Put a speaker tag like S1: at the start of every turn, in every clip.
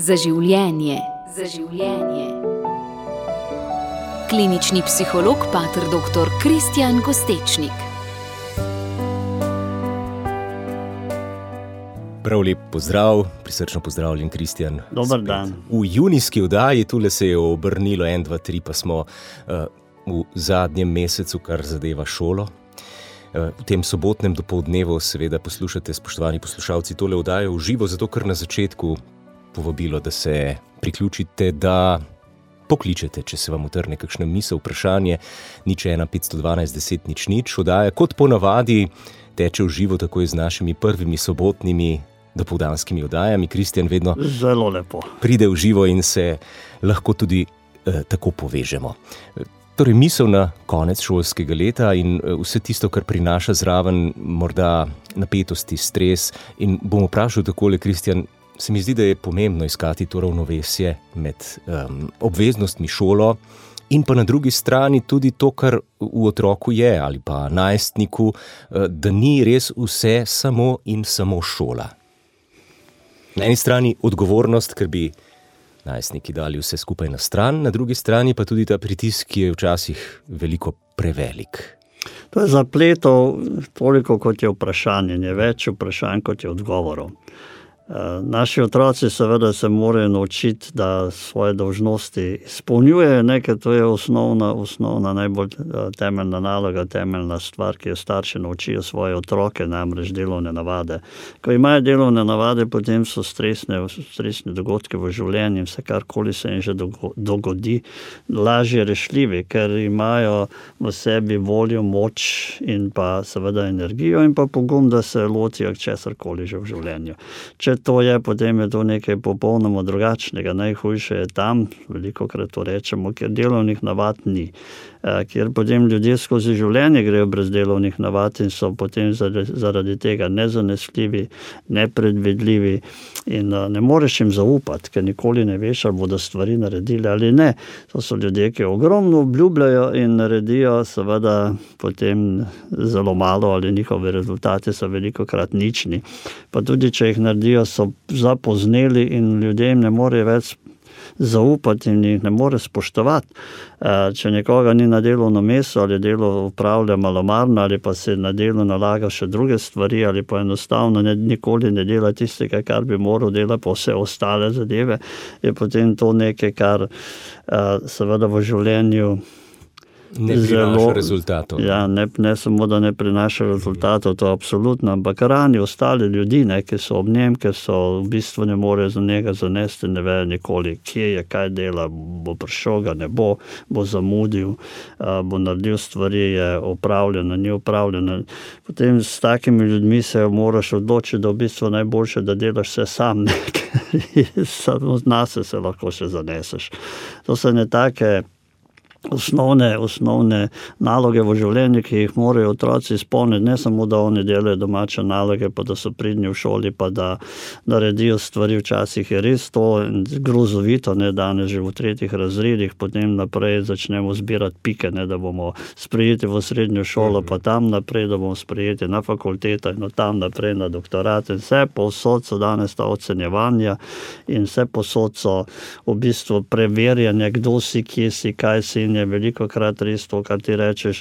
S1: Za življenje. Klinični psiholog pater dr. Kristjan Kostečnik.
S2: Prav lep pozdrav, prisrčno pozdravljen Kristjan.
S3: Dober dan.
S2: V junijski oddaji, tule se je obrnilo 1, 2, 3, pa smo v zadnjem mesecu, kar zadeva šolo. V tem sobotnem dopoldnevu seveda poslušate, spoštovani poslušalci, tole oddajo v živo, zato ker na začetku povabilo, da se priključite, da pokličete, če se vam utrne kakšna misel, vprašanje, 01 512 10 00. Oddaja kot ponavadi teče v živo takoj z našimi prvimi sobotnimi dopoldanskimi oddajami. Kristjan vedno
S3: zelo lepo
S2: pride v živo in se lahko tudi tako povežemo. Torej, misel na konec šolskega leta in vse tisto, kar prinaša zraven morda napetosti, stres. In bom vprašal takole, Kristjan, se mi zdi, da je pomembno iskati to ravnovesje med obveznostmi šolo in pa na drugi strani tudi to, kar v otroku je ali pa najstniku, da ni res vse samo in samo šola. Na eni strani odgovornost, ker bi najstniki dali vse skupaj na stran, na drugi strani pa tudi ta pritisk, ki je včasih veliko prevelik.
S3: To je zapletov toliko, kot je vprašanje, je več vprašanj, kot je odgovorov. Naši otroci seveda se morajo naučiti, da svoje dolžnosti izpolnjujejo, ker to je osnovna, najbolj temeljna naloga, temeljna stvar, ki jo starši naučijo svoje otroke, namreč delovne navade. Ko imajo delovne navade, potem so stresni dogodki v življenju, vse karkoli se jim že dogodi, lažje rešljivi, ker imajo v sebi voljo, moč in pa seveda energijo in pa pogum, da se lotijo česarkoli že v življenju. Če to je, potem je to nekaj popolnoma drugačnega. Najhujše je tam, velikokrat to rečemo, ker delovnih navad ni. Ker potem ljudje skozi življenje grejo brez delovnih navad in so potem zaradi tega nezanesljivi, nepredvidljivi in ne moreš jim zaupati, ker nikoli ne veš, ali bodo stvari naredili ali ne. To so ljudje, ki ogromno obljubljajo in naredijo seveda potem zelo malo ali njihovi rezultati so velikokrat nični. Pa tudi, če jih naredijo, so zapozneli in ljudem ne more več zaupati in jih ne more spoštovati. Če nekoga ni na delovno mesto ali delo upravlja malomarno ali pa se na delo nalaga še druge stvari ali pa enostavno nikoli ne dela tistega, kar bi moral delati, pa vse ostale zadeve, je potem to nekaj, kar seveda v življenju
S2: ne prinaša rezultatov.
S3: Ja, ne samo, da ne prinaša rezultatov, to absolutno, ampak rani ostali ljudi, ki so ob njem, ker so v bistvu ne morejo za njega zanesti, ne vejo nikoli, kje je, kaj dela, bo prišel, ga ne bo, bo zamudil, bo naredil stvari, je opravljeno, ni opravljeno. Potem s takimi ljudmi se moraš odločiti, da v bistvu najboljše, da delaš vse sam, samo nase se lahko še zaneseš. To so ne take osnovne naloge v življenju, ki jih morajo otroci izpolniti, ne samo, da oni delajo domače naloge, pa da so pridni v šoli, pa da naredijo stvari, včasih je res to grozovito, danes že v 3. razredih, potem naprej začnemo zbirati pike, da bomo sprejeti v srednjo šolo, pa tam naprej, da bomo sprejeti na fakulteto in tam naprej na doktorat in vse povsod so danes ta ocenjevanja in vse povsod so v bistvu preverjanja, kdo si, kje si, kaj si in je velikokrat res to, kar ti rečeš,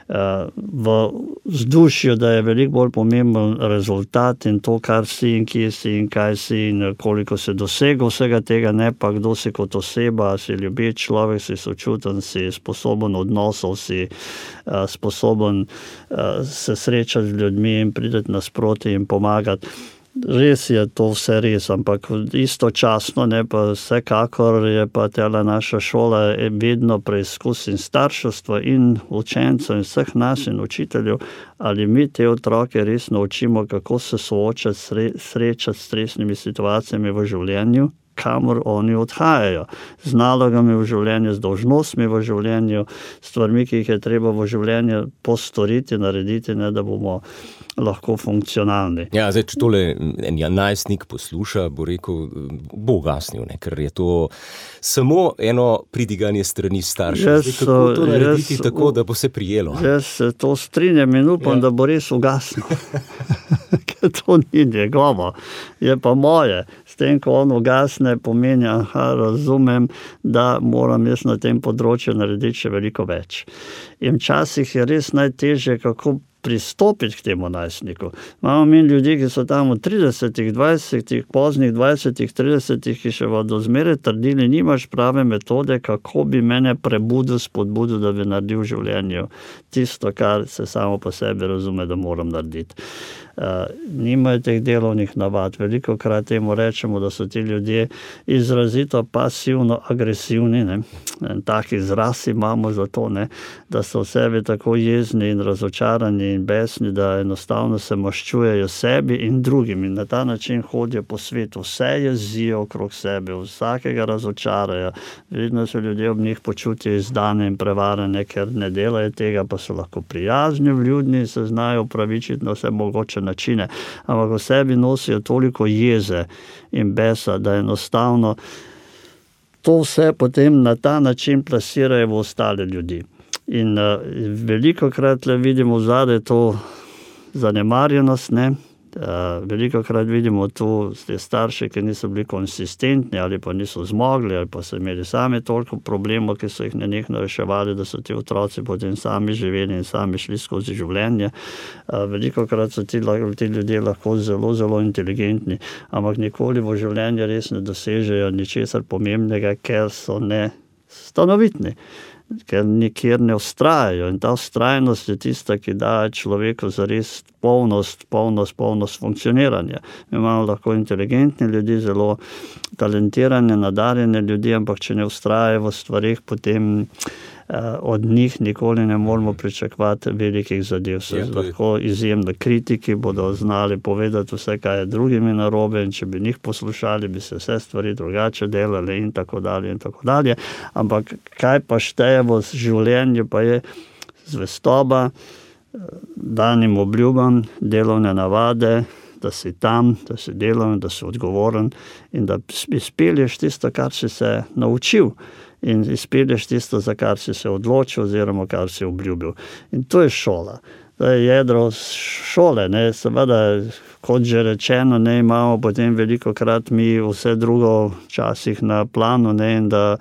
S3: v vzdušju, da je veliko bolj pomemben rezultat in to, kar si in kje si in kaj si in koliko se dosega vsega tega, ne pa kdo si kot oseba, si ljubeč človek, si sočuten, si sposoben odnosov, si sposoben se srečati z ljudmi in priti nasproti in pomagati. Res je to vse res, ampak istočasno, pa vsekakor je pa tela naša šola vedno preizkus in starševstva in učencev in vseh nas in učiteljev, ali mi te otroke res naučimo, kako se soočati, srečati s stresnimi situacijami v življenju, kamor oni odhajajo, z nalogami v življenju, z dolžnostmi v življenju, stvarmi, ki jih je treba v življenju postoriti, narediti, da bomo lahko funkcionalni.
S2: Ja, zdaj, če tole najstnik posluša, bo rekel, bo ugasnil, ker je to samo eno pridiganje strani staršev. Kako to narediti tako, da bo se prijelo?
S3: Jaz to strinjam in upam, da bo res ugasnil. to ni njegovo, je pa moje. S tem, ko on ugasne, pomeni, razumem, da moram jaz na tem področju narediti še veliko več. In včasih je res najtežje, kako pristopiti k temu najstniku. Imamo mi ljudi, ki so tam v 30, 20, poznih 20, 30, ki še bodo zmeraj trdili, nimaš prave metode, kako bi mene prebudil, spodbudil, da bi naredil v življenju tisto, kar se samo po sebi razume, da moram narediti. Nimajo teh delovnih navad. Velikokrat temu rečemo, da so ti ljudje izrazito pasivno agresivni, ne? Tak izraz imamo za to, ne? Da so v sebi tako jezni in razočarani in besni, da enostavno se maščujejo sebi in drugim in na ta način hodijo po svetu. Vse jezijo okrog sebe, vsakega razočarajo. Vidno se ljudje ob njih počutijo izdane in prevarane, ker ne delajo tega, pa so lahko prijazni, vljudni, se znajo upravičiti na vse mogoče načine, ampak v sebi nosijo toliko jeze in besa, da enostavno to vse potem na ta način plasirajo v ostale ljudi. In velikokrat vidimo zadaj to zanemarjenost, ne? Velikokrat vidimo tu te starše, ki niso bili konsistentni ali pa niso zmogli ali pa so imeli sami toliko problemov, ki so jih nenehno reševali, da so ti otroci potem sami živeli in sami šli skozi življenje. Velikokrat so ti ljudje lahko zelo, zelo inteligentni, ampak nikoli v življenju res ne dosežejo ničesar pomembnega, ker so nestanovitni, ker nikjer ne vztrajajo. In ta vztrajnost je tista, ki daje človeku zares polnost funkcioniranja. Mi imamo lahko inteligentni ljudi, zelo talentirane, nadarjene ljudi, ampak če ne vztrajajo v stvareh, potem od njih nikoli ne moramo pričakovati velikih zadev. So lahko izjemno kritiki, bodo znali povedati vse, kaj je drugimi narobe, in če bi njih poslušali, bi se vse stvari drugače delale in tako dalje in tako dalje. Ampak kaj pa šteje v življenju, pa je zvestoba danim obljubam, delovne navade, da si tam, da si deloven, da si odgovoren in da izpelješ tisto, kar si se naučil. In izpelješ tisto, za kar si se odločil oziroma kar si obljubil. In to je šola. To je jedro šole, ne? Seveda, kot že rečeno, ne, imamo potem velikokrat mi vse drugo včasih na planu, ne? In da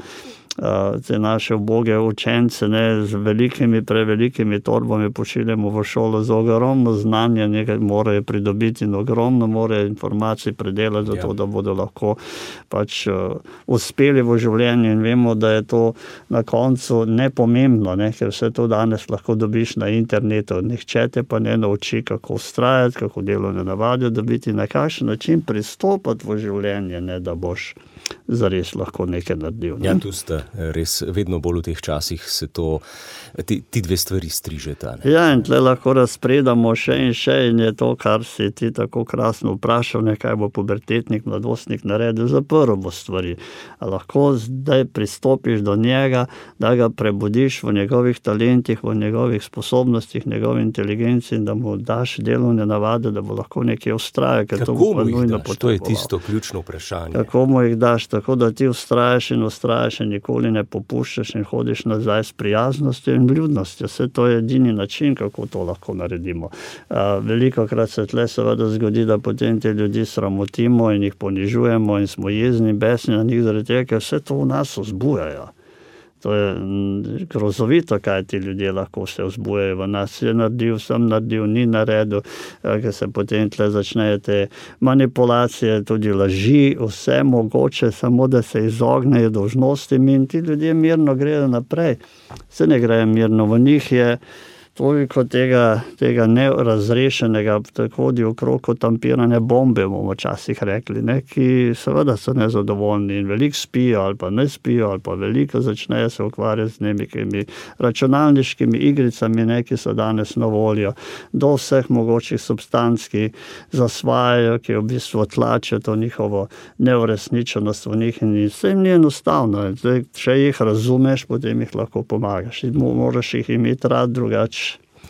S3: te naše uboge učence, ne, z prevelikimi torbami pošiljamo v šolo za ogromno znanja, nekaj morajo pridobiti in ogromno morajo informacij predelati, zato da bodo lahko pač uspeli v življenju, in vemo, da je to na koncu nepomembno, ne, ker vse to danes lahko dobiš na internetu. Nihče te pa ne nauči, kako vztrajati, kako delovne navade dobiti, na kakšen način pristopati v življenje, ne, da boš zares lahko nekaj naredil. Ne?
S2: Ja, tu sta res vedno bolj v teh časih se to, ti dve stvari strižeta. Ne?
S3: Ja, in tle lahko razpredamo še in je to, kar si ti tako krasno vprašal, kaj bo pubertetnik, mladostnik naredil, zaprl bo stvari. A lahko zdaj pristopiš do njega, da ga prebudiš v njegovih talentih, v njegovih sposobnostih, njegovi inteligenci in da mu daš delovne navade, da bo lahko nekje vztrajal.
S2: Kako mu jih daš? To je tisto ključno vprašanje.
S3: Kako mu jih daš? Tako da ti vztrajaš in nikoli ne popuščaš in hodiš nazaj s prijaznostjo in vljudnostjo. Vse to je edini način, kako to lahko naredimo. Velikokrat se tle seveda zgodi, da potem te ljudi sramotimo in jih ponižujemo in smo jezni, besni na njih zaradi tega, ker vse to v nas vzbujajo. To je grozovito, kaj ti ljudje lahko vse vzbujajo v nas. Je naredil, sem naredil, ni naredil, ker se potem tle začnejo te manipulacije, tudi laži, vse mogoče, samo da se izognejo dolžnostim in ti ljudje mirno grejo naprej. Se ne grejo mirno, v njih je toliko tega nerazrešenega, tako hodi okrog kot tampirane bombe, bomo včasih rekli, ne, ki seveda so nezadovoljni in veliko spijo ali pa ne spijo ali pa veliko začnejo se ukvarjati z nekimi računalniškimi igricami, ne, ki so danes na voljo, do vseh mogočih substanc, ki zasvajajo, ki v bistvu tlačijo to njihovo neuresničenost v njih in vse jim ni enostavno. Zdaj, če jih razumeš, potem jih lahko pomagaš. Moraš jih imeti rad, drugače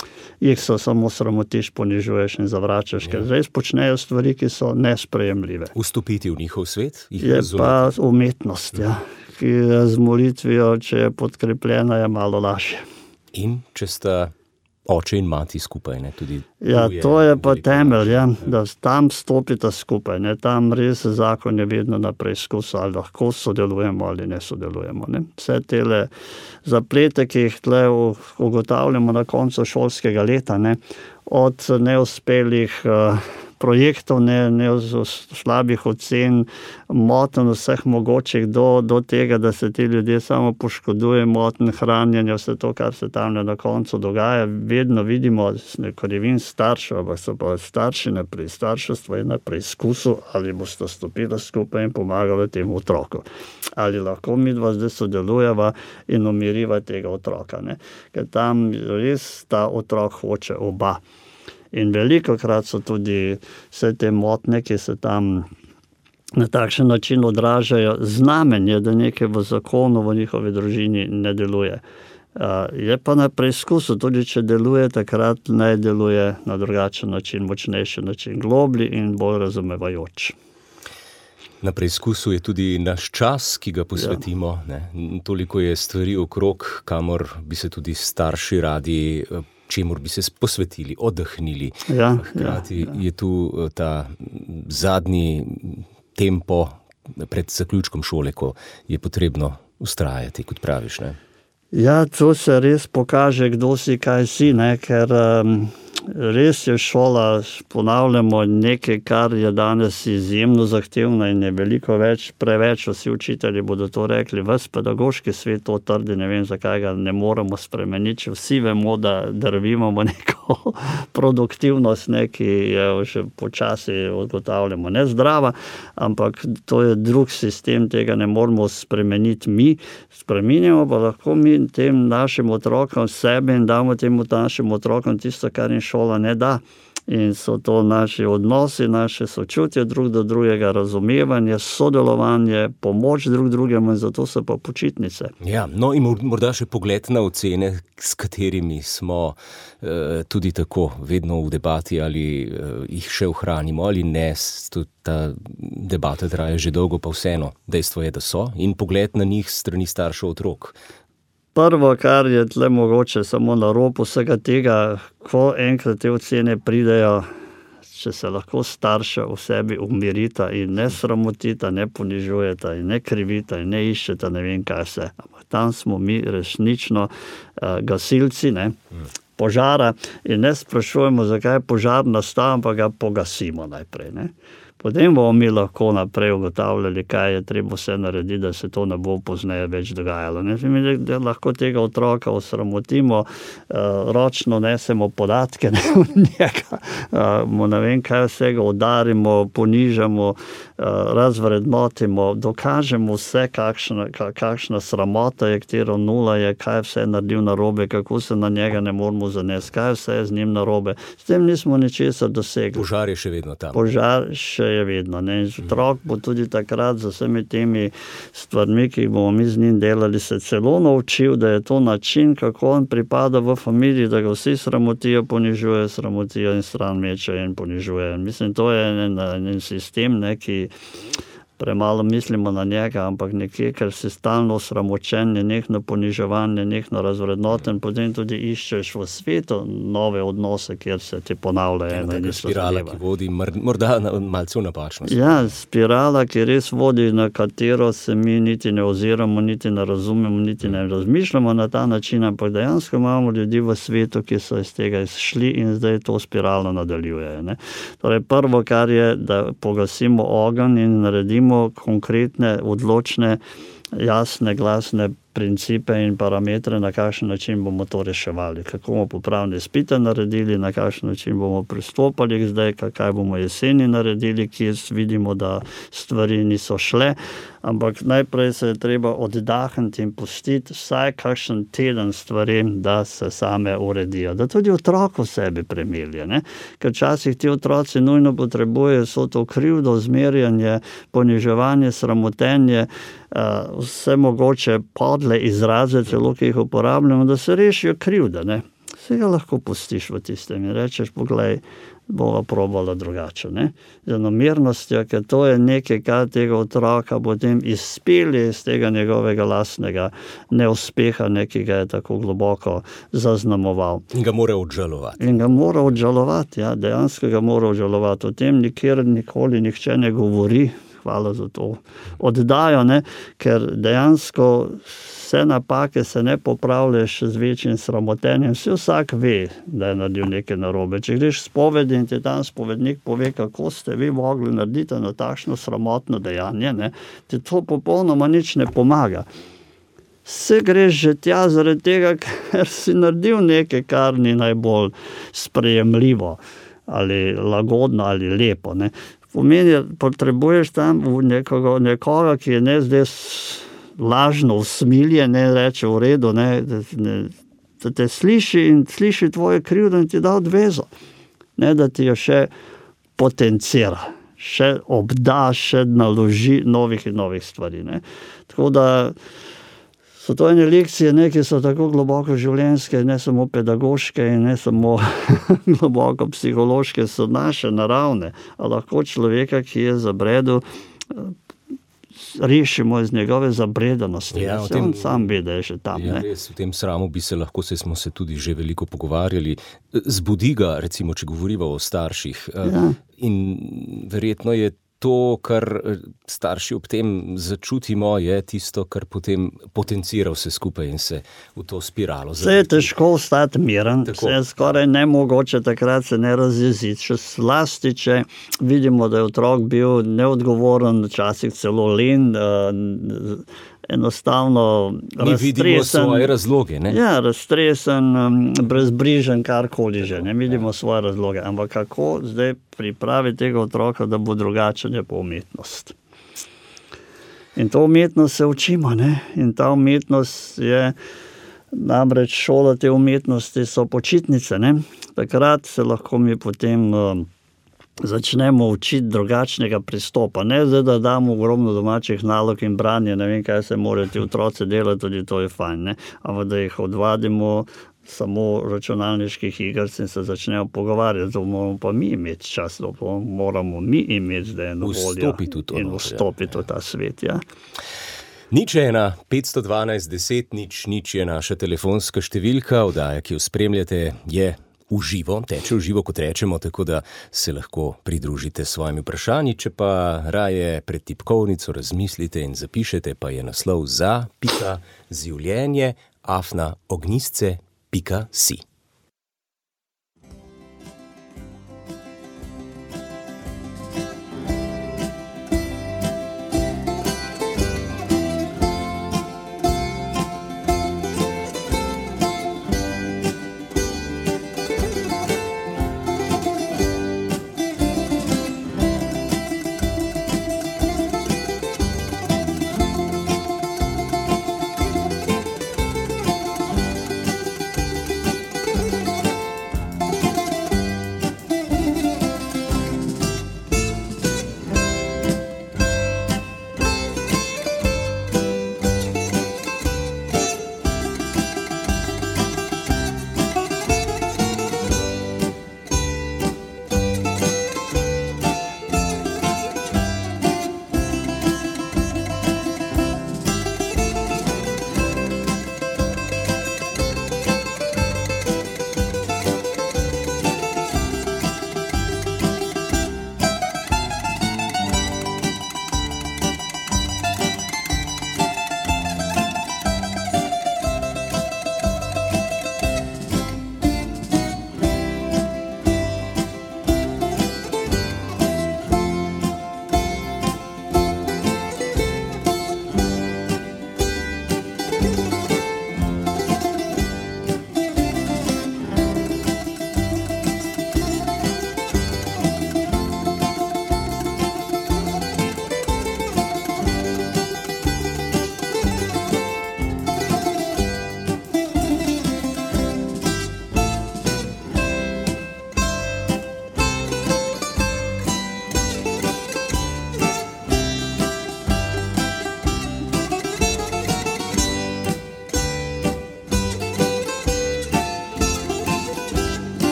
S3: jih samo sramotiš, ponižuješ in zavračaš, ker res počnejo stvari, ki so nesprejemljive.
S2: Vstopiti v njihov svet?
S3: Je pa umetnost, ki z molitvijo, če je podkrepljena, je malo lažje.
S2: In če sta oče in mati skupaj, ne, tudi.
S3: Ja, to je pa temelj, ja, da tam stopita skupaj, ne, tam res zakon je vedno na preizkusu, ali lahko sodelujemo ali ne sodelujemo, ne. Vse tele zaplete, ki jih tle ugotavljamo na koncu šolskega leta, ne, od neuspelih projektov, slabih ocen, motenj vseh mogočih do tega, da se ti ljudje samo poškodujejo, motenj hranjenja, vse to, kar se tam na koncu dogaja, vedno vidimo, ne krivim staršev, ampak so pa starši starševstvo je na preizkusu, ali boste stopili skupaj in pomagali temu otroku. Ali lahko midva zdaj sodelujeva in umiriva tega otroka, ne. Ker tam res ta otrok hoče oba. In velikokrat so tudi vse te motnje, ki se tam na takšen način odražajo, znamenje, da nekaj v zakonu v njihovi družini ne deluje. Je pa na preizkusu, tudi če deluje, takrat naj deluje na drugačen način, močnejši način, globlji in bolj razumevajoč.
S2: Na preizkusu je tudi naš čas, ki ga posvetimo. Ne? Toliko je stvari okrog, kamor bi se tudi starši radi čemur bi se posvetili, oddahnili. Hkrati je tu ta zadnji tempo pred zaključkom šole, ko je potrebno vztrajati, kot praviš, ne?
S3: Ja, to se res pokaže, kdo si, kaj si, ne, ker res je šola, ponavljamo, nekaj, kar je danes izjemno zahtevno in je veliko več, preveč, vsi učitelji bodo to rekli, ves pedagoški svet to trdi, ne vem, zakaj ga ne moremo spremeniti, vsi vemo, da drvimo neko produktivnost, ki je že počasi ugotavljamo nezdrava, ampak to je drug sistem, tega ne moremo spremeniti mi, spreminjamo pa lahko mi tem našim otrokom sebe in damo temu našim otrokom tisto, kar jim šola ne da. In so to naši odnosi, naše sočutje drug do drugega, razumevanje, sodelovanje, pomoč drug drugemu in zato so pa počitnice.
S2: Ja, no in morda še pogled na ocene, s katerimi smo tudi tako vedno v debati, ali jih še ohranimo ali ne. Ta debata traja že dolgo, pa vseeno. Dejstvo je, da so, in pogled na njih strani staršev otrok.
S3: Prvo, kar je tle mogoče samo na robu vsega tega, ko enkrat te ocene pridejo, če se lahko starša v sebi umirita in ne sramotita, ne ponižujeta in ne krivita in ne iščeta, ne vem kaj vse. Ampak tam smo mi resnično gasilci, ne, požara in ne sprašujemo, zakaj je požar nastal, ampak ga pogasimo najprej, ne. Potem bomo mi lahko naprej ugotavljali, kaj je treba vse narediti, da se to ne bo pozneje več dogajalo. Mi lahko tega otroka osramotimo, ročno nesemo podatke od njega, ne vem kaj vsega udarimo, ponižamo, razvrednotimo, dokažemo vse, kakšna sramota je, katero nula je, kaj vse naredil narobe, kako se na njega ne moramo zanesti, kaj vse je z njim narobe. S tem nismo ničesar dosegli.
S2: Požar je še vedno tam.
S3: Požar še je vedno, ne. Otrok bo tudi takrat z vsemi temi stvarmi, ki jih bomo mi z njim delali, se celo naučil, da je to način, kako on pripada v familiji, da ga vsi sramotijo, ponižujejo, sramotijo in stran mečejo in ponižujejo. Mislim, to je en sistem, ne, ki premalo mislimo na njega, ampak nekje, ker si stalno osramočen, nekno poniževanje, nekno razvrednoten, potem tudi iščeš v svetu nove odnose, kjer se ti ponavljajo.
S2: Ena spirala, ki vodi morda malce v napačnost.
S3: Ja, spirala, ki res vodi, na katero se mi niti ne oziramo, niti ne razumemo, niti ne razmišljamo na ta način, ampak dejansko imamo ljudi v svetu, ki so iz tega izšli in zdaj to spiralo nadaljujejo, ne. Torej, prvo, kar je, da pogasimo ogenj in naredimo konkretne, odločne, jasne, glasne principe in parametre, na kakšen način bomo to reševali. Kako bomo popravne izpite naredili, na kakšen način bomo pristopali zdaj, kaj bomo jeseni naredili, kjer vidimo, da stvari niso šle. Ampak najprej se je treba oddahniti in pustiti vsaj kakšen teden stvarem, da se same uredijo. Da tudi otrok v sebi premelje, ne? Ker včasih ti otroci nujno potrebujejo vso to krivdo, zmerjanje, poniževanje, sramotenje, vse mogoče podle izraze, celo ki jih uporabljamo, da se rešijo krivde, ne? se ga lahko pustiš v tistem in rečeš, poglej, bova probala drugače. Ne? Z eno mirnostjo, ker to je nekaj, kar tega otroka potem izpelje iz tega njegovega lastnega neuspeha, ki ga je tako globoko zaznamoval.
S2: In ga mora obžalovati.
S3: In ga mora obžalovati, ja, dejansko ga mora obžalovati. O tem nikoli nihče ne govori, hvala za to oddajo, ne? Ker dejansko vse napake se ne popravljaš z večjim sramotenjem. Vsak ve, da je naredil nekaj narobe. Če greš spovedi in ti tam spovednik pove, kako ste vi mogli narediti na takšno sramotno dejanje, ne, ti to popolnoma nič ne pomaga. Se greš že tja zaradi tega, ker si naredil nekaj, kar ni najbolj sprejemljivo ali lagodno ali lepo. Ne. Pomeni, potrebuješ tam nekoga, ki je ne zdaj lažno usmilje, ne reče v redu, da te sliši in sliši tvoje krivdo in ti da odvezo. Ne, da ti jo še potencira, še obda, še naloži novih in novih stvari. Ne. Tako da so to ene lekcije, ki so tako globoko življenjske, ne samo pedagoške in ne samo globoko psihološke, so naše naravne, a lahko človeka, ki je zabredel, rešimo iz njegove zabredanosti. Ja, on sam ve, da je že tam.
S2: Ja, res, v tem sramu bi se lahko, smo se tudi že veliko pogovarjali. Zbudi ga, recimo, če govoriva o starših. Ja. In verjetno je to, kar starši ob tem začutimo, je tisto, kar potem potencira vse skupaj in se v to spiralo.
S3: Vse je težko ostati miren, vse je skoraj nemogoče takrat se ne razjeziti. Še zlasti, če vidimo, da je otrok bil neodgovoren, včasih celo len, enostavno
S2: raztresen. Mi vidimo svoje razloge, ne?
S3: Ja, raztresen, brezbrižen, karkoli že, ne vidimo svoje razloge. Ampak kako zdaj pripraviti tega otroka, da bo drugačen, je pa umetnost. In to umetnost se učimo, ne? In ta umetnost je, namreč šola te umetnosti so počitnice, ne? Takrat se lahko mi potem začnemo učiti drugačnega pristopa. Ne zdaj, da damo ogromno domačih nalog in branje, ne vem, kaj se morajo ti otroci delati, tudi to je fajn, ne? Ampak da jih odvadimo samo računalniških igrc in se začnejo pogovarjati, da moramo pa mi imeti čas, da moramo mi imeti zdaj eno voljo in vstopiti v ta svet. Ja.
S2: 01 512 10 0 je naša telefonska številka, oddaja, ki jo spremljate, je v živo, teče v živo, kot rečemo, tako da se lahko pridružite s svojimi vprašanji. Če pa raje pred tipkovnico razmislite in zapišete, pa je naslov za.življenje@ognistce.si.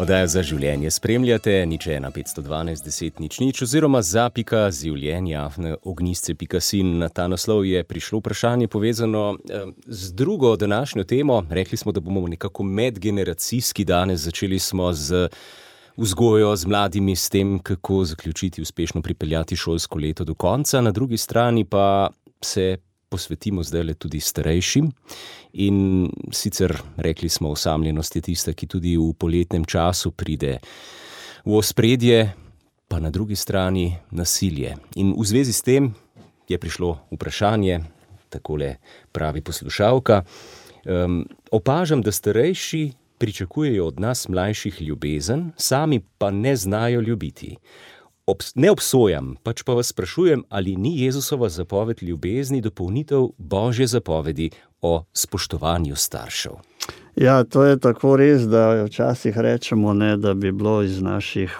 S2: Oddajo Za življenje spremljate, 015121000 oziroma za.življenje@ognjisce.si. Na ta naslov je prišlo vprašanje povezano z drugo današnjo temo. Rekli smo, da bomo nekako medgeneracijski danes. Začeli smo z vzgojo, z mladimi, s tem, kako zaključiti, uspešno pripeljati šolsko leto do konca. Na drugi strani pa se posvetimo zdaj tudi starejšim. In sicer rekli smo, osamljenost je tista, ki tudi v poletnem času pride v ospredje, pa na drugi strani nasilje. In v zvezi s tem je prišlo vprašanje, takole pravi poslušalka. Opažam, da starejši pričakujejo od nas mlajših ljubezen, sami pa ne znajo ljubiti. Ne obsojam, pač pa vas sprašujem, ali ni Jezusova zapoved ljubezni dopolnitev Božje zapovedi o spoštovanju staršev.
S3: Ja, to je tako res, da včasih rečemo, ne, da bi bilo iz naših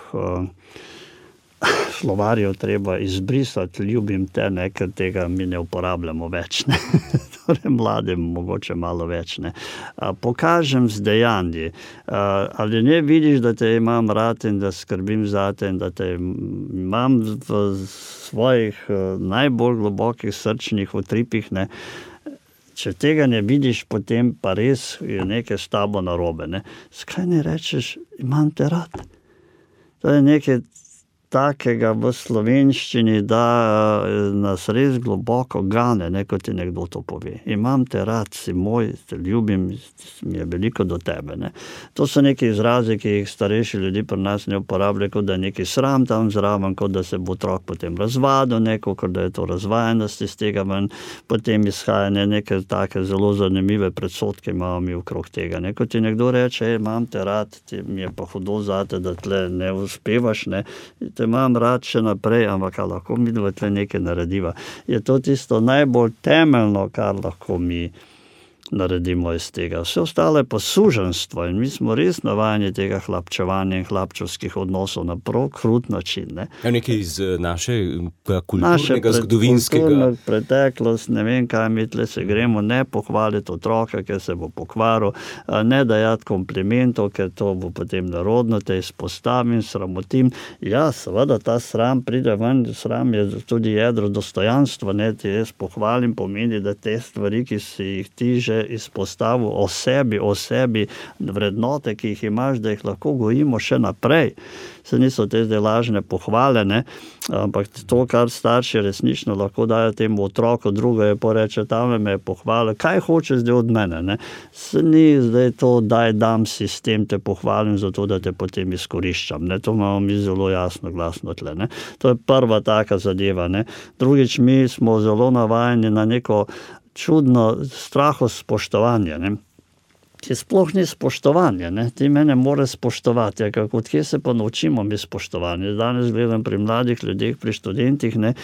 S3: slovarjev treba izbrisati ljubim te, ne, ker tega mi ne uporabljamo več. Ne. Torej mladim mogoče malo več. Ne. Pokažem z dejanji. Ali ne vidiš, da te imam rad in da skrbim zate in da te imam v svojih najbolj globokih srčnih utripih, ne. Če tega ne vidiš, potem pa res je nekaj s tabo narobe. Ne. Skaj ne rečeš, imam te rad? To je nekaj takega v slovenščini, da nas res globoko gane, ne, ko ti nekdo to pove. Imam te rad, si moj, te ljubim, mi je veliko do tebe. Ne. To so neki izrazi, ki jih starejši ljudi pri nas ne uporabljajo, kot da je neki sram tam zraven, kot da se bo otrok potem razvadil, kot da je to razvajenost iz tega ven, potem izhaja neke take zelo zanimive predsodke imamo mi okrog tega. Ne. Ko ti nekdo reče, imam te rad, mi je pa hudo zate, da tle ne uspevaš, ne, te imam rad še naprej, ampak lahko mi tle nekaj narediva. Je to tisto najbolj temeljno, kar lahko mi naredimo iz tega. Vse ostalo je pa suženjstvo in mi smo res navajeni tega hlapčevanja in hlapčevskih odnosov na prav krut način. Ne.
S2: Nekaj iz našega kulturnega, zgodovinskega.
S3: Preteklost, ne vem kaj, mi tle se gremo ne pohvaliti otroka, ker se bo pokvaril, ne dajati komplimentov, ker to bo potem narodno, te izpostavim, sramotim. Ja, seveda ta sram pride ven, sram je tudi jedro dostojanstva, ne, ti jaz pohvalim, pomeni, da te stvari, ki si jih ti že izpostavil o sebi, vrednote, ki jih imaš, da jih lahko gojimo še naprej. Se niso te zdaj lažne pohvale, ne? Ampak to, kar starši resnično lahko dajo temu otroku, drugo je poreče, tam me je pohvalil, kaj hoče zdaj od mene, ne? Se ni zdaj to, dam sistem, te pohvalim zato, da te potem izkoriščam, ne? To imamo mi zelo jasno, glasno tle, ne? To je prva taka zadeva, ne? Drugič, mi smo zelo navajeni na neko čudno straho spoštovanje, ne? Ki sploh ni spoštovanje, ne? Ti mene more spoštovati, odkje se pa naučimo mi spoštovanje. Danes gledam pri mladih ljudeh, pri študentih, ne?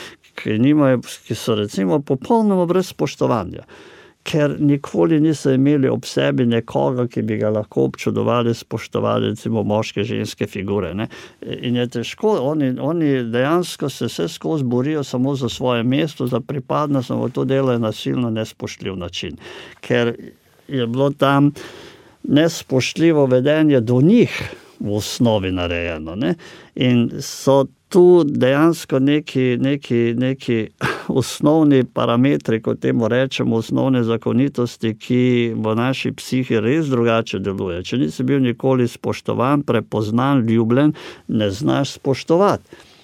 S3: Ki so recimo popolnoma brez spoštovanja, ker nikoli niso imeli ob sebi nekoga, ki bi ga lahko občudovali, spoštovali, recimo moške, ženske figure, ne? In je težko, oni dejansko se vse skozi borijo samo za svoje mesto, za pripadnost, samo to delajo na silno nespoštljiv način, ker je bilo tam nespoštljivo vedenje do njih v osnovi narejeno, ne? In so tu dejansko neki osnovni parametri, kot temu rečemo, osnovne zakonitosti, ki v naši psihi res drugače deluje. Če nisi bil nikoli spoštovan, prepoznan, ljubljen, ne znaš spoštovati.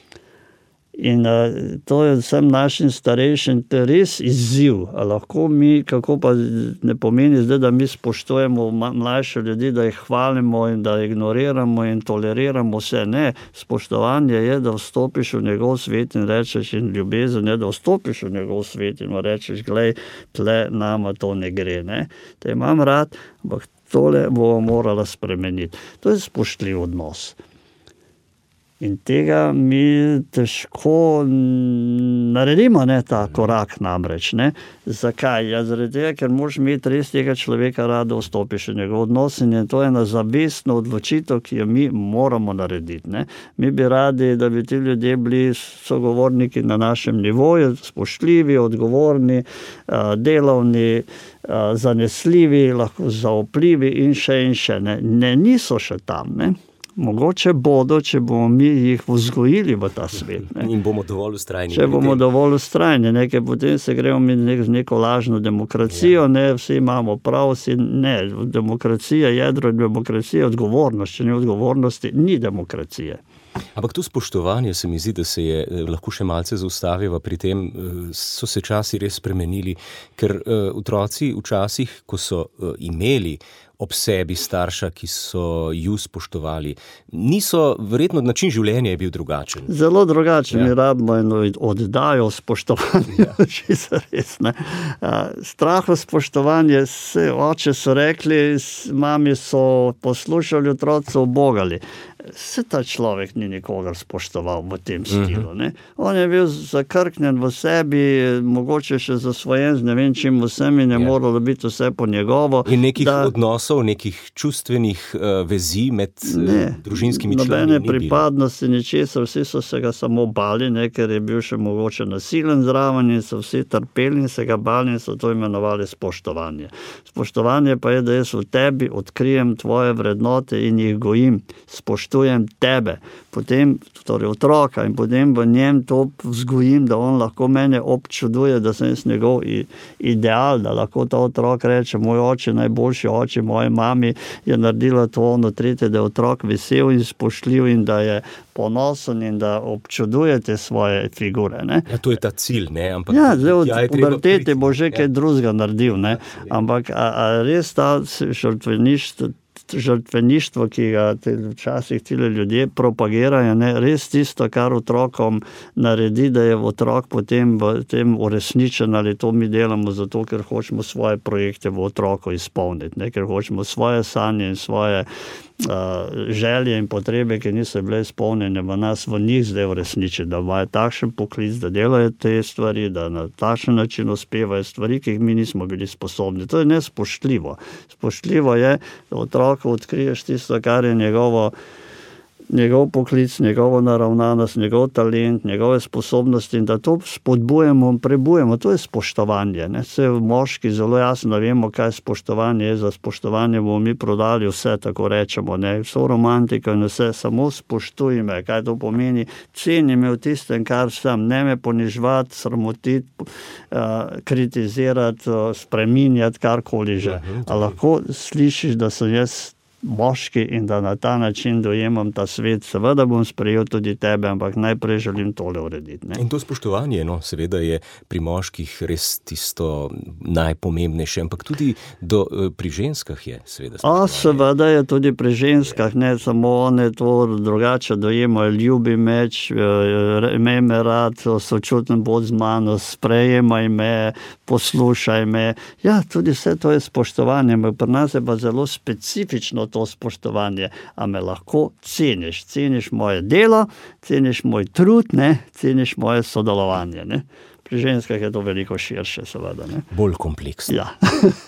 S3: In to je vsem našim starejšim res izziv. A lahko mi, kako pa ne pomeni zdaj, da mi spoštujemo mlajše ljudi, da jih hvalimo in da ignoriramo in toleriramo vse. Ne, spoštovanje je, da vstopiš v njegov svet in rečeš, in ljubezen je, da vstopiš v njegov svet in rečeš, glej, tle nama to ne gre. Ne. Te imam rad, ampak tole bomo morala spremeniti. To je spoštljiv odnos. In tega mi težko naredimo, ne, ta korak namreč. Ne. Zakaj? Ja, zaradi tega, ker moraš imeti res tega človeka rad, da vstopiš v njegov odnos in to je ena zavestna odločitev, ki jo mi moramo narediti. Ne. Mi bi radi, da bi ti ljudje bili sogovorniki na našem nivoju, spoštljivi, odgovorni, delovni, zanesljivi, lahko zaupljivi in še. Ne, niso še tam, ne. Mogoče bodo, če bomo mi jih vzgojili v ta svet. Ne.
S2: In bomo dovolj vztrajni.
S3: Če bomo dovolj vztrajni, ker potem se gremo mi neko lažno demokracijo, ne, vsi imamo prav, vsi ne. Demokracija, jedro demokracije, odgovornost, če ni odgovornosti, ni demokracije.
S2: Ampak to spoštovanje se mi zdi, da se je lahko še malce zaustaviva pri tem, so se časi res spremenili, ker otroci včasih, ko so imeli ob sebi starša, ki so ju spoštovali, verjetno način življenja je bil drugačen.
S3: Zelo drugačen, mi rabimo eno oddajo spoštovanja, čisto res, ne. Straho spoštovanje, oče so rekli, mami so poslušali, otroci so ubogali. Se ta človek ni nikogar spoštoval v tem stilu, ne. On je bil zakrknjen v sebi, mogoče še zasvojen z ne vem čim vsem in je moralo biti vse po njegovo.
S2: In nekih odnosov, nekih čustvenih vezi med družinskimi člani
S3: nobene pripadnosti, ničesar, vsi so se ga samo bali, ne, ker je bil še mogoče nasilen zraven in so vsi trpeli in se ga bali in so to imenovali spoštovanje. Spoštovanje pa je, da jaz v tebi odkrijem tvoje vrednote in jih gojim, spoštujem tebe, potem torej otroka in potem v njem to vzgojim, da on lahko mene občuduje, da sem jaz njegov ideal, da lahko ta otrok reče, moj oče, najboljši oče, moje mami je naredila to, ono, tretje, da je otrok vesel in spoštljiv in da je ponosen in da občuduje te svoje figure, ne.
S2: Ja, to je ta cilj, ne, ampak
S3: zdaj od pubertete bo že kaj drugega naredil, ne, ampak a res ta žrtveništvo, ki ga včasih tile ljudje propagirajo, ne, res tisto, kar otrokom naredi, da je otrok potem v tem uresničen, ali to mi delamo zato, ker hočemo svoje projekte v otroku izpolniti, ne, ker hočemo svoje sanje in svoje želje in potrebe, ki niso bile izpolnjene v nas, v njih zdaj uresničiti, da imajo takšen poklic, da delajo te stvari, da na takšen način uspevajo stvari, ki jih mi nismo bili sposobni. To je nespoštljivo. Spoštljivo je, da otroku odkriješ tisto, kar je njegov poklic, njegovo naravnanost, njegov talent, njegove sposobnosti in da to spodbujamo in prebujemo. To je spoštovanje, ne. Vse moški zelo jasno vemo, kaj spoštovanje je. Za spoštovanje bomo mi prodali vse, tako rečemo, ne. Vso romantiko in vse, samo spoštuj me. Kaj to pomeni? Ceni me v tistem, kar sem. Ne me ponižvati, sramotiti, kritizirati, spreminjati, karkoli že. A lahko slišiš, da sem jaz moški in da na ta način dojemam ta svet, seveda bom sprejel tudi tebe, ampak najprej želim tole urediti, ne.
S2: In to spoštovanje, seveda je pri moških res tisto najpomembnejše, ampak tudi pri ženskah je seveda spoštovanje.
S3: Seveda je tudi pri ženskah, ne, samo one to drugače dojemajo, ljubi me, imej me rad, sočuten bod z mano, sprejemaj me, poslušaj me. Ja, tudi vse to je spoštovanje, ampak pri nas je pa zelo specifično to spoštovanje. A me lahko ceniš? Ceniš moje delo, ceniš moj trud, ne? Ceniš moje sodelovanje, ne? Pri ženskah je to veliko širše, seveda, ne?
S2: Bolj kompleksno.
S3: Ja.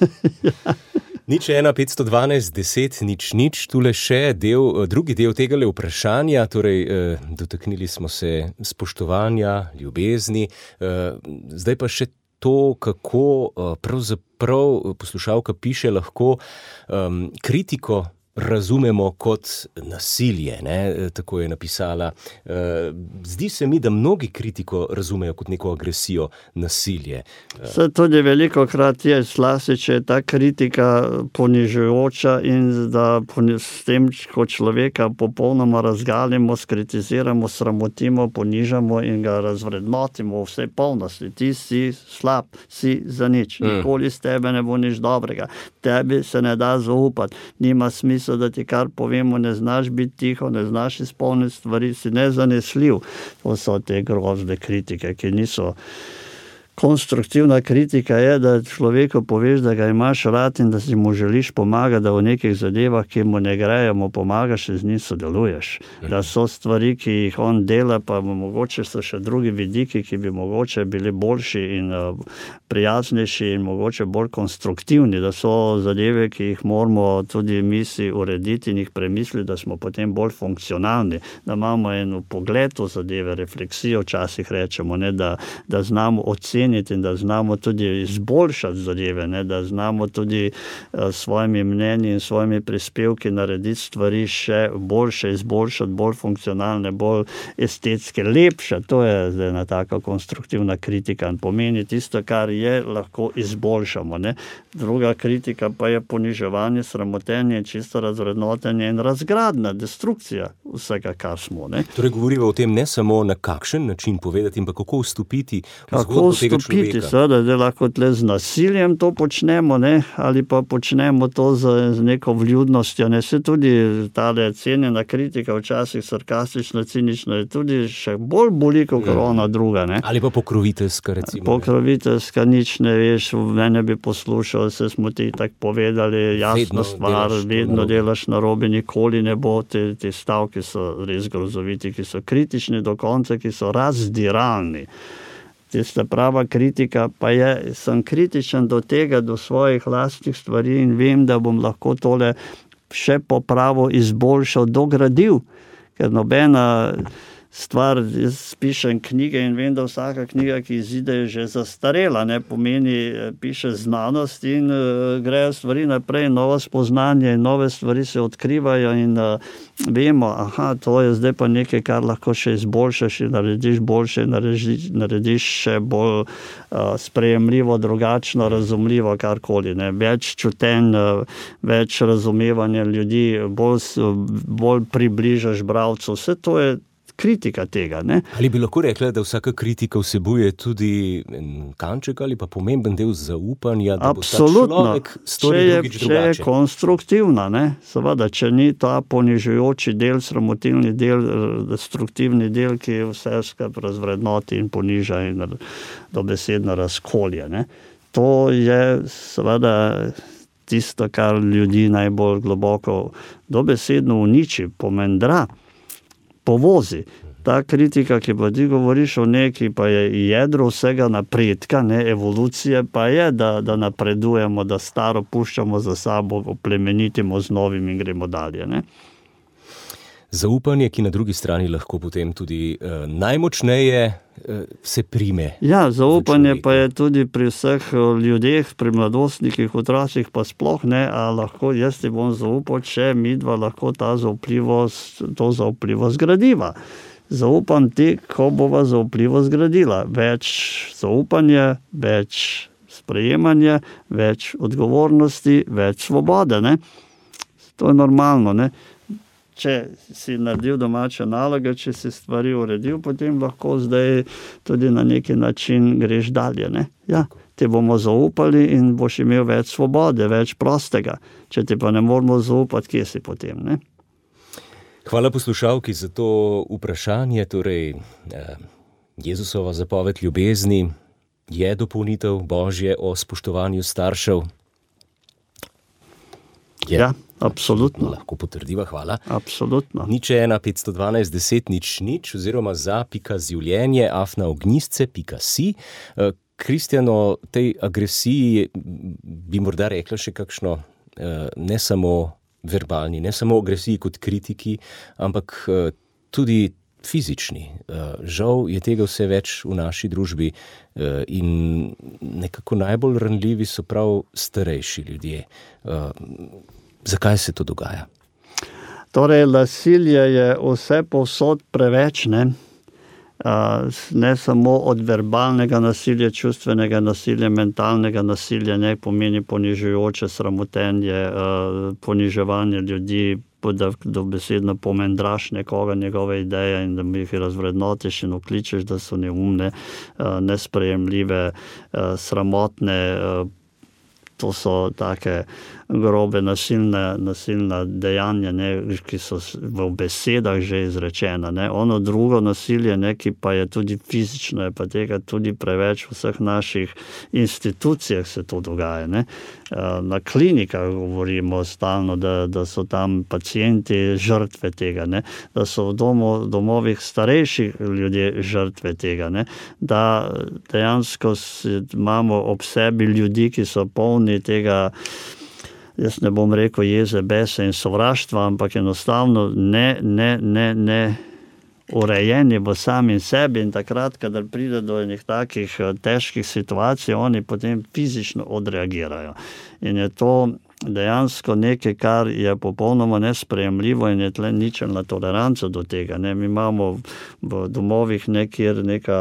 S2: 01512 10 00, tule še drugi del tegale vprašanja, torej dotaknili smo se spoštovanja, ljubezni, zdaj pa še to, kako pravzaprav poslušalka piše, lahko kritiko razumemo kot nasilje, ne? Tako je napisala. Zdi se mi, da mnogi kritiko razumejo kot neko agresijo, nasilje.
S3: Se tudi velikokrat je, zlasti, če je ta kritika ponižujoča in da s tem, ko človeka popolnoma razgalimo, skritiziramo, sramotimo, ponižamo in ga razvrednotimo v vsej polnosti. Ti si slab, si za nič. Nikoli z tebe ne bo nič dobrega. Tebi se ne da zaupati. Nima smisla, da ti kar povemo, ne znaš biti tiho, ne znaš izpolniti stvari, si nezanesljiv. To so te grozne kritike, ki niso. Konstruktivna kritika je, da človeku poveš, da ga imaš rad in da si mu želiš pomagati, da v nekih zadevah, ki mu ne grejo, mu pomagaš in z njim sodeluješ. Da so stvari, ki jih on dela, pa mogoče so še drugi vidiki, ki bi mogoče bili boljši in prijaznejši in mogoče bolj konstruktivni, da so zadeve, ki jih moramo tudi mi si urediti in jih premisliti, da smo potem bolj funkcionalni, da imamo en pogled v zadeve, refleksijo včasih rečemo, ne, da znamo oceniti omeniti in da znamo tudi izboljšati zadeve, ne? Da znamo tudi svojimi mnenji in svojimi prispevki narediti stvari še boljše, izboljšati, bolj funkcionalne, bolj estetske, lepše. To je zdaj ena taka konstruktivna kritika in pomeni tisto, kar je, lahko izboljšamo. Ne? Druga kritika pa je poniževanje, sramotenje, čisto razvrednotenje in razgradna, destrukcija vsega, kar smo. Ne?
S2: Torej govorimo o tem ne samo na kakšen način povedati, ampak kako vstopiti v zgodbo tega človeka.
S3: Seveda, da lahko tle z nasiljem to počnemo, ne? Ali pa počnemo to z neko vljudnostjo. Ne? Se tudi tale cenjena kritika, včasih sarkastična, cinična, je tudi še bolj boli kot ona druga. Ne?
S2: Ali pa pokroviteljska, recimo.
S3: Pokroviteljska, nič ne veš, mene bi poslušal, se smo ti tako povedali, jasna stvar, vedno delaš narobe, nikoli ne bo. Te stavki so res grozoviti, ki so kritični do konca, ki so razdiralni. Tista prava kritika pa je, sem kritičen do tega, do svojih lastnih stvari in vem, da bom lahko tole še popravil, izboljšal, dogradil, ker nobena stvar, jaz pišem knjige in vem, da vsaka knjiga, ki izide, je že zastarela, ne pomeni, piše znanost in grejo stvari naprej, nova spoznanja in nove stvari se odkrivajo in vemo, to je zdaj pa nekaj, kar lahko še izboljšaš in narediš boljše, narediš še bolj sprejemljivo, drugačno, razumljivo, karkoli. Ne. Več čutenj, več razumevanja ljudi, bolj približaš bralcu, vse to je kritika tega. Ne?
S2: Ali bi lahko rekla, da vsaka kritika vsebuje tudi kanček ali pa pomemben del zaupanja, da
S3: absolutno.
S2: Bo ta človek storil drugič drugače?
S3: Če je konstruktivna, ne? Seveda, če ni ta ponižujoči del, sramotilni del, destruktivni del, ki vse skupaj razvrednoti in poniža in dobesedno razkolje. Ne? To je seveda tisto, kar ljudi najbolj globoko dobesedno uniči, pomendra, povozi. Ta kritika, ki pa ti govoriš o neki, pa je jedro vsega napredka, ne, evolucije pa je, da napredujemo, da staro puščamo za sabo, oplemenitimo z novim in gremo dalje. Ne.
S2: Zaupanje, ki na drugi strani lahko potem tudi najmočneje se prime.
S3: Ja, zaupanje pa je tudi pri vseh ljudeh, pri mladostnikih, otrocih pa sploh ne, a lahko jaz ti bom zaupal, če midva lahko to zaupljivost gradiva. Zaupam ti, ko bova zaupljivo zgradila. Več zaupanja, več sprejemanja, več odgovornosti, več svobode. Ne? To je normalno, ne? Če si naredil domače naloge, če si stvari uredil, potem lahko zdaj tudi na neki način greš dalje. Ne? Ja, ti bomo zaupali in boš imel več svobode, več prostega. Če ti pa ne moramo zaupati, kje si potem? Ne?
S2: Hvala poslušalki za to vprašanje. Torej, Jezusova zapoved ljubezni je dopolnitev Božje o spoštovanju staršev.
S3: Ja. Absolutno.
S2: Lahko potrdiva, hvala.
S3: Absolutno.
S2: 01 512 10 00 oziroma za.življenje@ognjisce.si. Kristjan, o tej agresiji bi morda rekla še kakšno, ne samo verbalni, ne samo agresiji kot kritiki, ampak tudi fizični. Žal je tega vse več v naši družbi in nekako najbolj ranljivi so prav starejši ljudje. Zakaj se to dogaja?
S3: Torej, nasilje je vse povsod preveč, ne? Ne samo od verbalnega nasilja, čustvenega nasilja, mentalnega nasilja, ne pomeni ponižujoče sramotenje, poniževanje ljudi, da dobesedno pomendraš nekoga, njegove ideje in da jih razvrednotiš in vkličeš, da so neumne, nesprejemljive, sramotne. To so take grobe nasilna dejanja, ne, ki so v besedah že izrečena. Ne. Ono drugo nasilje, ne, ki pa je tudi fizično, je pa tega tudi preveč v vseh naših institucijah se to dogaja. Ne. Na klinikah govorimo stalno, da so tam pacienti žrtve tega, ne. Da so v domovih starejših ljudje žrtve tega, ne. Da dejansko imamo ob sebi ljudi, ki so polni tega, jaz ne bom rekel jeze, besa in sovraštva, ampak enostavno ne urejeni v samim sebi in takrat, kadar pride do enih takih težkih situacij, oni potem fizično odreagirajo. In je to dejansko nekaj, kar je popolnoma nesprejemljivo in je tle ničelna toleranca do tega. Ne? Mi imamo v domovih nekjer neka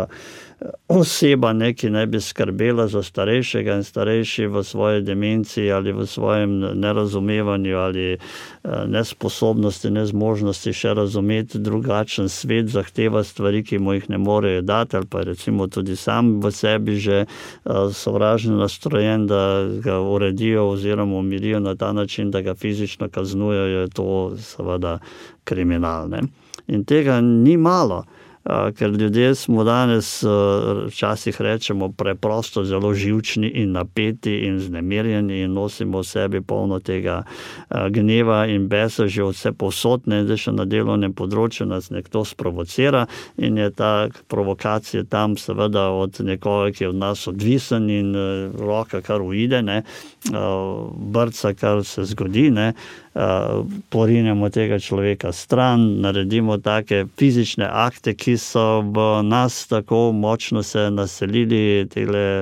S3: oseba neki naj bi skrbela za starejšega in starejši v svoji demenciji ali v svojem nerazumevanju ali nesposobnosti, nezmožnosti še razumeti drugačen svet, zahteva stvari, ki mu jih ne morejo dati ali pa recimo tudi sam v sebi že sovražno nastrojen, da ga uredijo oziroma umirijo na ta način, da ga fizično kaznujejo, je to seveda kriminal. Ne? In tega ni malo. Ker ljudje smo danes, včasih rečemo, preprosto zelo živčni in napeti in vznemirjeni in nosimo v sebi polno tega gneva in besa že vse povsodne, da še na delovnem področju nas nekdo sprovocira in je ta provokacija tam seveda od nekoga, ki je od nas odvisen in roka kar uide, ne, brca, kar se zgodi, ne, porinemo tega človeka stran, naredimo take fizične akte, ki so v nas tako močno se naselili tele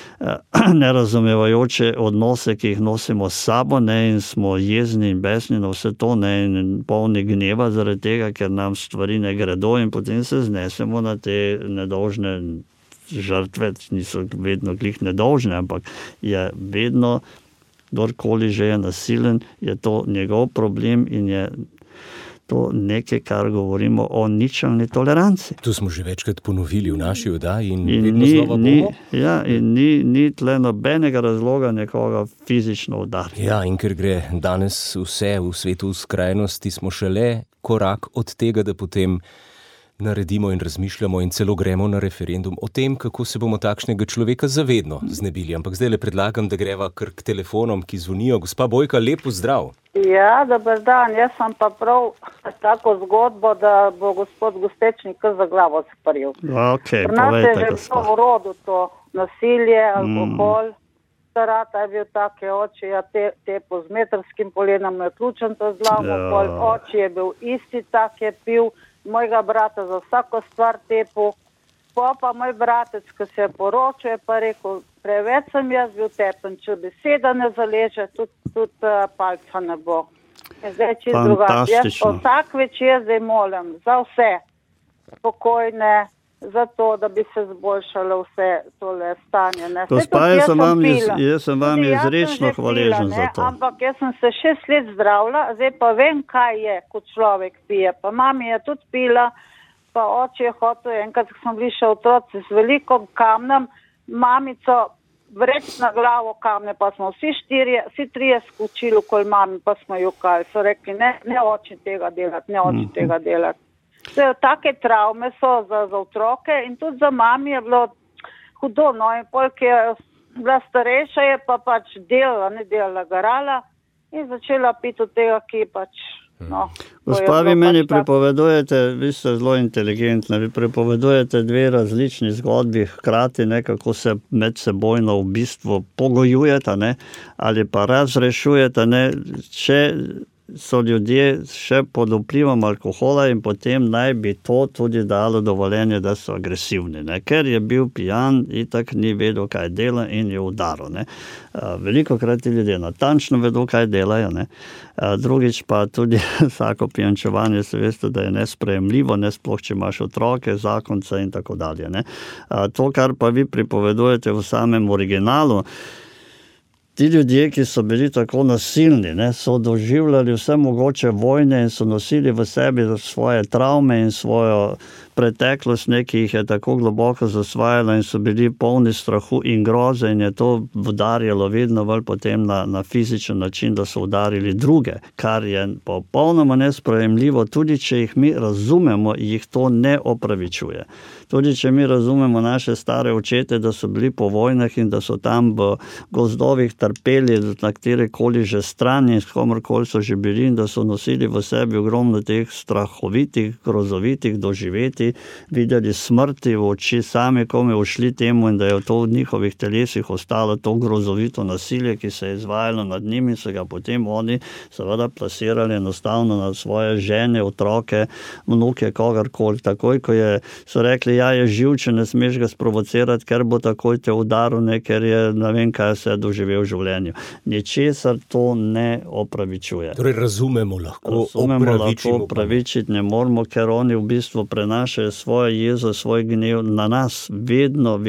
S3: nerazumevajoče odnose, ki jih nosimo s sabo, ne, in smo jezni in besni na vse to, ne, in polni gneva zaradi tega, ker nam stvari ne gredo in potem se znesemo na te nedolžne žrtve, niso vedno glih nedolžne, ampak je vedno kdorkoli že je nasilen, je to njegov problem in je to nekaj, kar govorimo o ničelni toleranci.
S2: To smo že večkrat ponovili v naši oddaji in vedno znova bomo.
S3: Ja, in ni tle nobenega razloga nekoga fizično udariti.
S2: Ja, in ker gre danes vse v svetu v skrajnosti, smo šele korak od tega, da potem naredimo in razmišljamo in celo gremo na referendum o tem, kako se bomo takšnega človeka zavedno znebili. Ampak zdaj le predlagam, da greva kar k telefonom, ki zvonijo. Gospa Bojka, lep pozdrav.
S4: Ja, dober dan. Jaz sem pa prav tako zgodbo, da bo gospod Gostečnik kar za glavo sprejel.
S3: Okay,
S4: pri nas je že bilo v rodu to nasilje, alkohol. Starata je bil take oči, ja, te po z metrskim polenom je ključen to zlamo, oči je bil isti, tak je pil, mojega brata za vsako stvar tepu. Pa moj bratec, ko se je poročil, je pa rekel, preveč sem jaz bil tepen, če beseda ne zaleže, tudi palca ne bo. In zdaj čisto drugače. Jaz vsak večer zdaj molim za vse spokojne, za to, da bi se zboljšalo vse tole stanje.
S3: Gospa, jaz sem vam izrečno hvaležen za to.
S4: Ampak jaz sem se 6 let zdravila, zdaj pa vem, kaj je, ko človek pije. Pa mami je tudi pila, pa oče je hotel, enkrat smo bili še otroci z veliko kamnem, mamico vreč na glavo kamne, pa smo vsi trije skočili okoli mami, pa smo jokali. So rekli, ne oči tega delati, ne oči tega delati. Take travme so za otroke in tudi za mami je bilo hudo, no, in polk je bila starejša, je pa pač delala, garala in začela piti od tega, ki pač, no.
S3: Gospa, vi meni pripovedujete, vi ste zelo inteligentni, vi pripovedujete dve različni zgodbi hkrati, ne, kako se medsebojno v bistvu pogojujete, ne, ali pa razrešujete, ne, če so ljudje še pod vplivom alkohola in potem naj bi to tudi dalo dovoljenje, da so agresivni, ne? Ker je bil pijan, itak ni vedel, kaj dela in je udaril. Velikokrat ti ljudje natančno vedo, kaj delajo. Ne? Drugič pa tudi vsako pijančevanje, se veste, da je nesprejemljivo, ne sploh, če imaš otroke, zakonce in tako dalje. Ne? To, kar pa vi pripovedujete v samem originalu, ti ljudje, ki so bili tako nasilni, ne, so doživljali vse mogoče vojne in so nosili v sebi svoje travme in svojo preteklost, ki jih je tako globoko zasvajala in so bili polni strahu in groze in je to udarjalo vedno bolj potem na fizičen način, da so udarili druge, kar je popolnoma nesprejemljivo, tudi če jih mi razumemo, jih to ne opravičuje. Tudi če mi razumemo naše stare očete, da so bili po vojnah in da so tam v gozdovih trpeli na katerikoli že strani, s komorkoli so že bili, in da so nosili v sebi ogromno teh strahovitih, grozovitih doživeti, videli smrti v oči, sami kome ušli temu, in da je to v njihovih telesih ostalo to grozovito nasilje, ki se je izvajalo nad njimi, so ga potem oni seveda plasirali enostavno na svoje žene, otroke, vnuke, kogarkoli. Takoj, ko so rekli, ja, je živčen, ne smeš ga sprovocirati, ker bo takoj te udaril, ne, ker je, ne vem, kaj se je doživel v življenju. Ničesar to ne opravičuje.
S2: Torej razumemo lahko,
S3: opravičiti ne moramo, ker oni v bistvu prenašajo svojo jezo, svoj gnev na nas. Vedno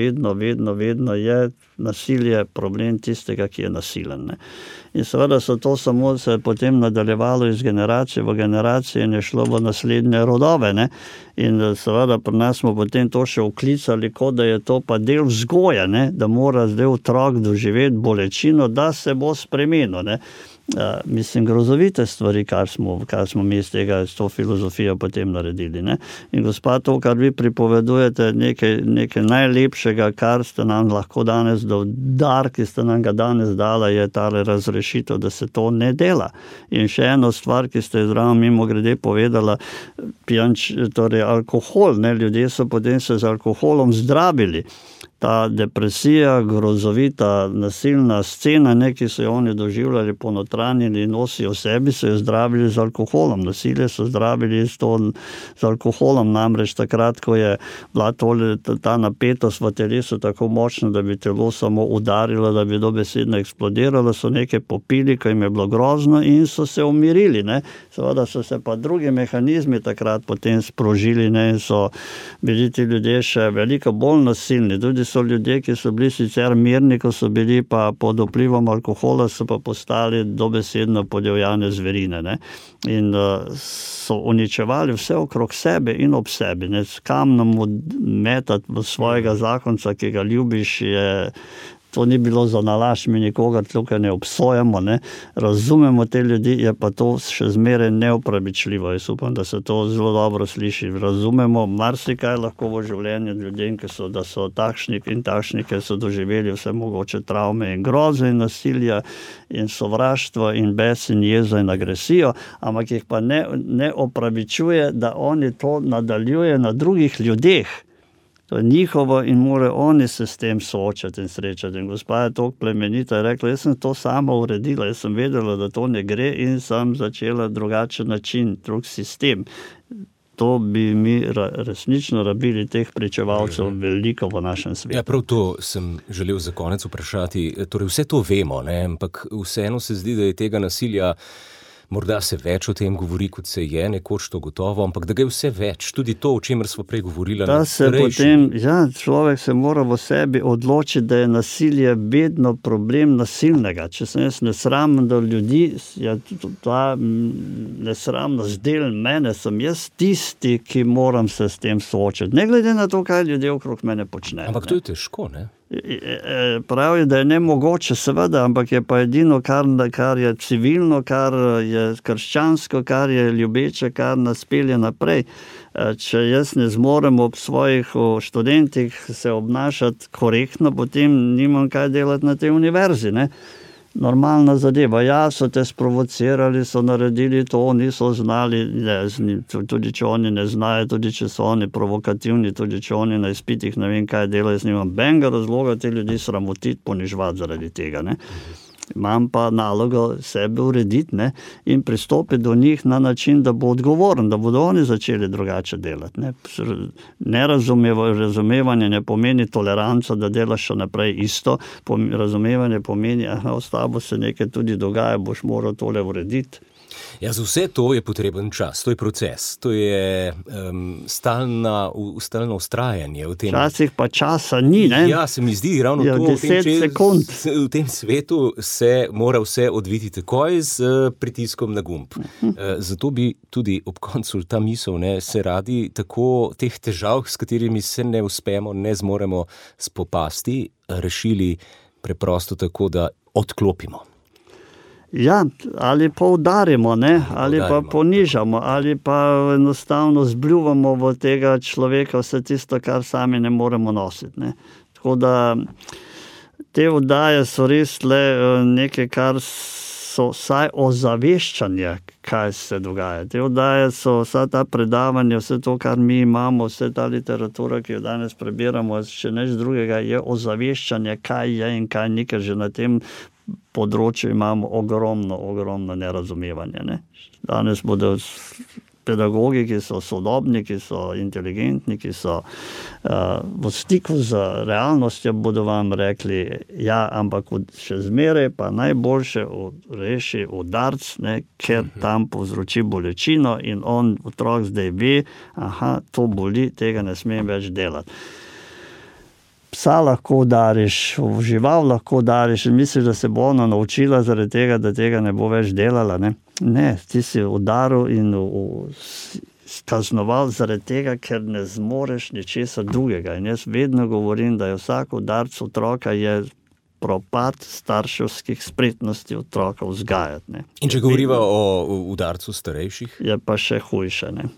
S3: je nasilje problem tistega, ki je nasilen. Ne. In seveda so to samo se potem nadaljevalo iz generacije v generacije in je šlo v naslednje rodove. Ne. In seveda pri nas smo potem to še vklicali, kot da je to pa del vzgoje, ne, da mora zdaj otrok doživeti bolečino, da se bo spremenil. Ne. Mislim, grozovite stvari, kar smo mi iz tega, s to filozofijo potem naredili. Ne? In gospa, to, kar vi pripovedujete, nekaj najlepšega, kar ste nam lahko danes, dar, ki ste nam ga danes dala, je tale razrešitev, da se to ne dela. In še eno stvar, ki ste zraven mimogrede povedala, torej alkohol, ne? Ljudje so potem se z alkoholom zdravili. Ta depresija, grozovita, nasilna scena, ne, ki so jo oni doživljali, ponotranjili in nosijo v sebi, so jo zdravili z alkoholom. Nasilje so zdravili z alkoholom, namreč takrat, ko je bila ta napetost v telesu tako močna, da bi telo samo udarilo, da bi dobesedno eksplodiralo, so nekaj popili, ko jim je bilo grozno in so se umirili. Ne. Seveda so se pa drugi mehanizmi takrat potem sprožili, ne, in so bili ti ljudje še veliko bolj nasilni. Tudi so ljudje, ki so bili sicer mirni, ko so bili pa pod vplivom alkohola, so pa postali dobesedno podivjane zverine. Ne? In so uničevali vse okrog sebe in ob sebi. Ne? S kamnom metati v svojega zakonca, ki ga ljubiš, to ni bilo za nalašč, mi nikogar tukaj ne obsojamo, ne. Razumemo te ljudi, je pa to še zmeraj neopravičljivo. Jaz upam, da se to zelo dobro sliši. Razumemo marsikaj lahko v življenju ljudem, da so takšni in takšni, ker so doživeli vse mogoče travme in groze in nasilja in sovraštvo in bes in jezo in agresijo, ampak jih pa ne opravičuje, da oni to nadaljujejo na drugih ljudeh. To je njihovo in morajo oni se s tem soočati in srečati. In gospa je toliko plemenita, je rekla, jaz sem to sama uredila, jaz sem vedela, da to ne gre in sem začela drugačen način, drug sistem. To bi mi resnično rabili teh pričevalcev veliko v našem svetu.
S2: Ja, prav to sem želel za konec vprašati. Torej vse to vemo, ne? Ampak vseeno se zdi, da je tega nasilja morda se več o tem govori, kot se je, nekoč to gotovo, ampak da ga je vse več, tudi to, o čemer smo prej govorili.
S3: Da se potem, človek se mora v sebi odločiti, da je nasilje vedno problem nasilnega. Če sem jaz nesramen do ljudi, ta nesramnost del mene, sem jaz tisti, ki moram se s tem soočiti. Ne glede na to, kaj ljudje okrog mene počnejo.
S2: Ampak to je težko, ne?
S3: Pravi, da je nemogoče, seveda, ampak je pa edino, kar je civilno, kar je krščansko, kar je ljubeče, kar nas pelje naprej. Če jaz ne zmorem ob svojih študentih se obnašati korektno, potem nimam kaj delati na tej univerzi, ne? Normalna zadeva. Ja, so te sprovocirali, so naredili to, niso znali, tudi če oni ne znajo, tudi če so oni provokativni, tudi če oni na izpitih ne vem kaj delajo, jaz nimam benga razloga te ljudi sramotiti, ponižvati zaradi tega, ne. Imam pa nalogo sebe urediti, ne, in pristopiti do njih na način, da bo odgovoren, da bodo oni začeli drugače delati. Ne. Razumevanje ne pomeni toleranco, da delaš še naprej isto. Razumevanje pomeni, s tabo se nekaj tudi dogaja, boš moral tole urediti.
S2: Ja, za vse to je potreben čas, to je proces, to je stalno vztrajanje v tem.
S3: Včasih pa časa ni, ne?
S2: Ja, se mi zdi ravno to,
S3: 10 sekund.
S2: V tem svetu se mora vse odviti takoj z pritiskom na gumb. Zato bi tudi ob koncu ta misel, ne, se radi tako teh težav, s katerimi se ne uspemo, ne zmoremo spopasti, rešili preprosto tako, da odklopimo.
S3: Ja, ali pa udarimo, ne? Ali pa ponižamo, ali pa enostavno zbljuvamo v tega človeka vse tisto, kar sami ne moremo nositi. Ne? Tako da te oddaje so res le nekaj, kar so vsaj ozaveščanje, kaj se dogaja. Te oddaje so vsa ta predavanja, vse to, kar mi imamo, vse ta literatura, ki jo danes prebiramo, še nič drugega, je ozaveščanje, kaj je in kaj ni, ker že na tem področju imamo ogromno nerazumevanje. Ne? Danes bodo pedagogi, ki so sodobni, ki so inteligentni, ki so v stiku z realnostjo, bodo vam rekli, ja, ampak še zmeraj pa najboljše reši udarc, ne, ker tam povzroči bolečino in otrok zdaj ve, to boli, tega ne smem več delati. Psa lahko udariš, žival lahko udariš in misliš, da se bo ona naučila zaradi tega, da tega ne bo več delala. Ne, ti si udaril in kaznoval zaradi tega, ker ne zmoreš ničesar drugega. In jaz vedno govorim, da je vsak udarc otroka je propad starševskih spretnosti otroka vzgajati. Ne.
S2: In če govoriva o udarcu starejših? Je
S3: pa še hujše, ne.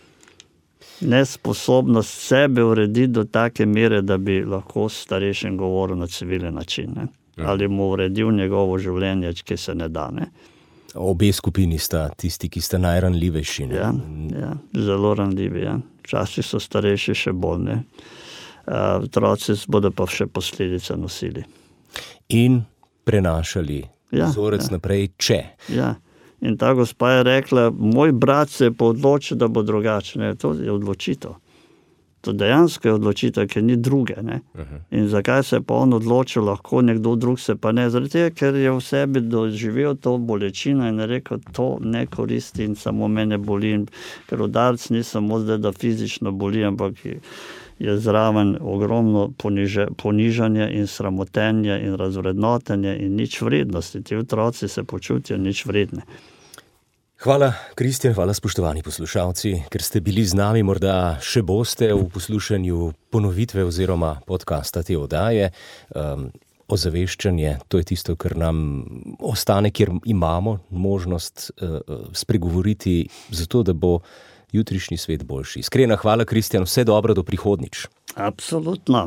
S3: Nesposobnost sebe urediti do take mere, da bi lahko starejšim govoril na civilen način. Ne? Ali mu uredil njegovo življenje, ki se ne da. Ne?
S2: Obe skupini sta tisti, ki sta najranljivejši.
S3: Ja, zelo ranljivi. Ja. Včasih so starejši še bolj. Ne? Otroci bodo pa še posledice nosili.
S2: In prenašali vzorec naprej, če.
S3: Ja. In ta gospa je rekla, moj brat se je pa odločil, da bo drugačen. To je odločitev. To dejansko je odločitev, ker ni druge. Ne? In zakaj se je pa on odločil, lahko nekdo drug se pa ne? Zaradi tega, ker je v sebi doživel to bolečino in je rekel, to ne koristi in samo mene boli. Ker udarc ni samo zdaj, da fizično boli, ampak je zraven ogromno ponižanje in sramotenje in razvrednotenje in nič vrednosti. Ti otroci se počutijo nič vredne.
S2: Hvala, Kristjan, hvala spoštovani poslušalci, ker ste bili z nami, morda še boste v poslušanju ponovitve oziroma podcasta te oddaje. Ozaveščanje, to je tisto, kar nam ostane, kjer imamo možnost spregovoriti zato, da bo jutrišnji svet boljši. Iskrena hvala, Kristjan, vse dobro, do prihodnjič.
S3: Absolutno.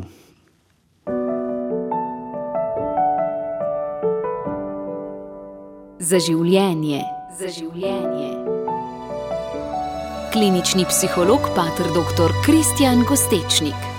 S1: Za življenje. Klinični psiholog, pater dr. Kristjan Gostečnik.